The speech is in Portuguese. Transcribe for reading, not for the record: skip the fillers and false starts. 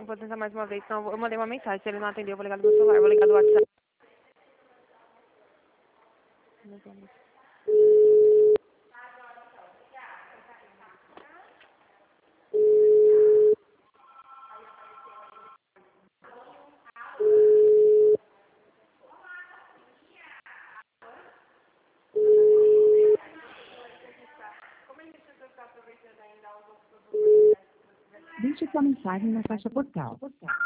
Vou tentar mais uma vez, então eu mandei uma mensagem. Se ele não atender, eu vou ligar do meu celular. Eu vou ligar do WhatsApp. Deixe sua mensagem na caixa postal.